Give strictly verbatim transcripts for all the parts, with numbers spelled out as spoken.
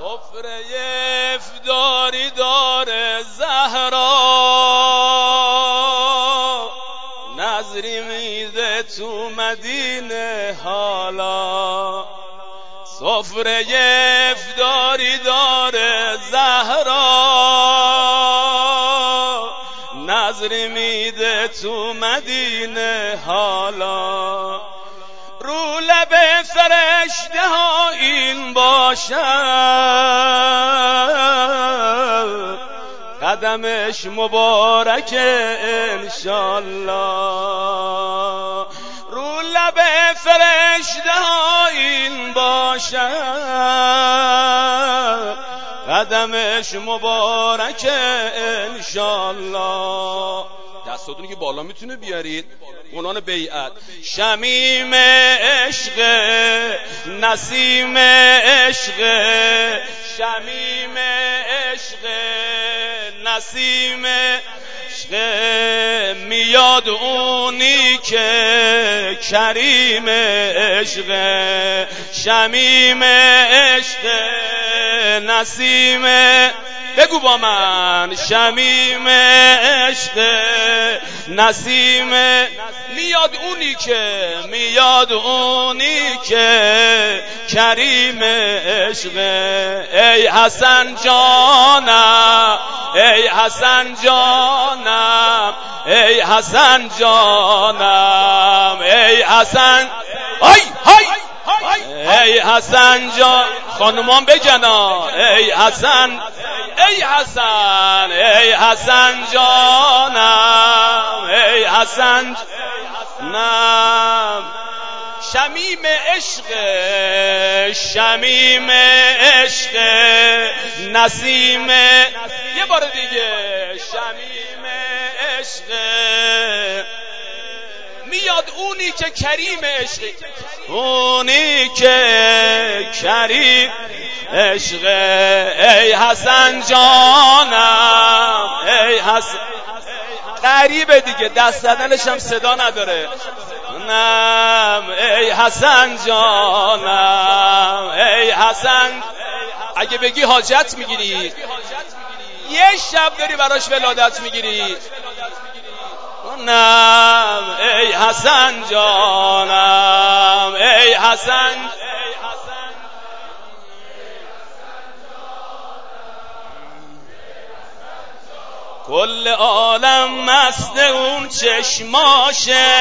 سفره افطاری داره زهرا، نظری میده تو مدینه حالا. سفره افطاری داره زهرا، نظری میده تو مدینه حالا. رو لب فرشته ها این باشد، قدمش مبارکه انشالله. رو لب فرشته ها این باشد، قدمش مبارکه انشالله. دستاتونی که بالا میتونه بیارید عنوان بیعت. شمیم عشق نسیم عشق، شمیم عشق نسیم عشق، میاد اونی که کریم عشق. شمیم عشق نسیم، بگو با من. شمیم عشق نسیم، میاد اونی که میاد اونی که کریم عشق. ای حسن جانم، ای حسن جانم، ای حسن جانم، ای حسن، ای های ای حسن جان. خانومان بگنا ای حسن، ای حسن، ای حسن جانم، ای حسن نم. شمیم عشق، شمیم عشق نسیم، یه بار دیگه. شمیم عشق، میاد اونی که کریم عشق، اونی که کریم عشق. ای حسن جانم، ای حسن. غریبه دیگه، دست زدنش هم صدا نداره. نم ای حسن جانم، ای حسن. اگه بگی حاجت میگیری، یه شب داری براش ولادت میگیری. نم ای حسن جانم، ای حسن. کل عالم مست اون چشماشه،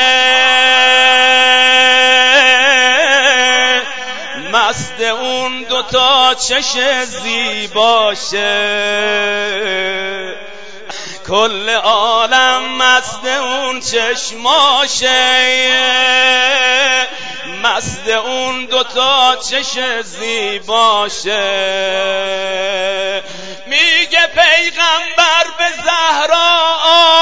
مست اون دوتا چش زیباشه. کل عالم مست اون چشماشه، مست اون دوتا چش زیباشه. میگه پیغمبر به زهرا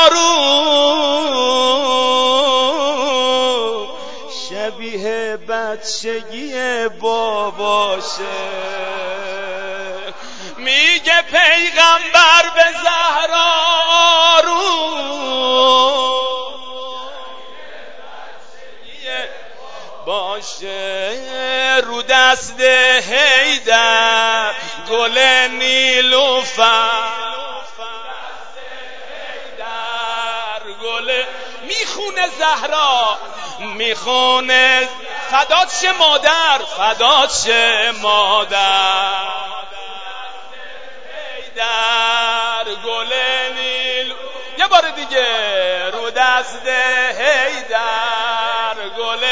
آروم، شبیه بچگی باباشه. میگه پیغمبر به زهرا آروم باشه. رو دست حیدر گل نیلوفر، گل میخونه زهرا، میخونه. فدات شه مادر، فدات شه مادر. در گل نیل، یه بار دیگه. رو دست حیدر گل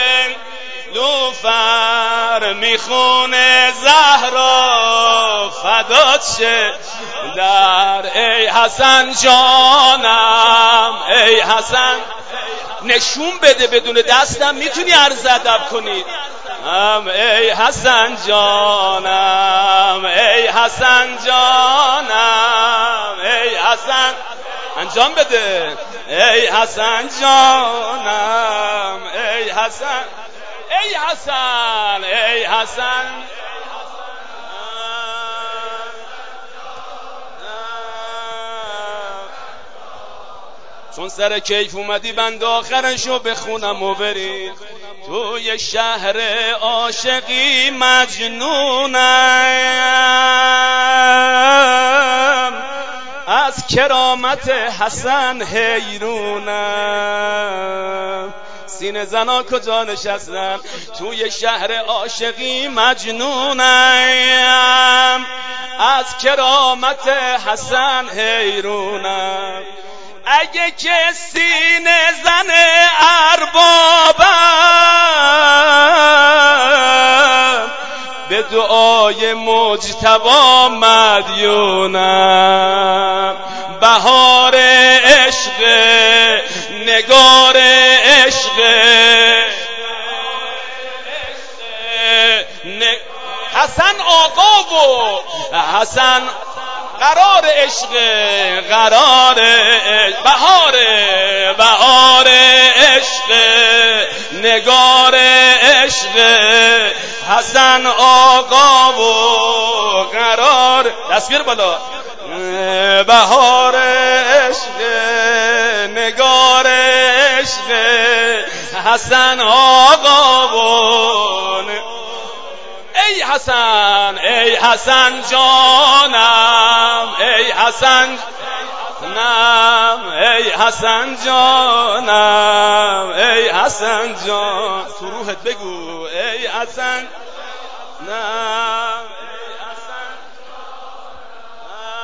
لوفر، میخونه زهرا، فدات شه در. ای حسن جانم، ای حسن. نشون بده بدون دستم میتونی عرض ادب کنی. ام ای حسن جانم، ای حسن جانم، ای حسن. انجام بده. ای حسن جانم، ای حسن، ای حسن، ای حسن. چون سر کیف اومدی بند آخرشو بخونم و برید. توی شهر عاشقی مجنونم، از کرامت حسن حیرونم. سینه زنا کجا نشستن؟ توی شهر عاشقی مجنونم. از کرامت حسن حیرونم. اگه که سینه زن اربابم، به دعای مجتبی مدیونم. بهار عشق، نگار عشق، حسن آقا و حسن قرار عشق، قرار بهار بهار عشق، نگار عشق، حسن آقا و قرار. دستگیر بالا. بهار عشق، نگار عشق، حسن آقا و ای حسن، ای حسن جانم، ای حسن نم، ای حسن جانم، ای حسن جان. تو روحت بگو ای حسن نم.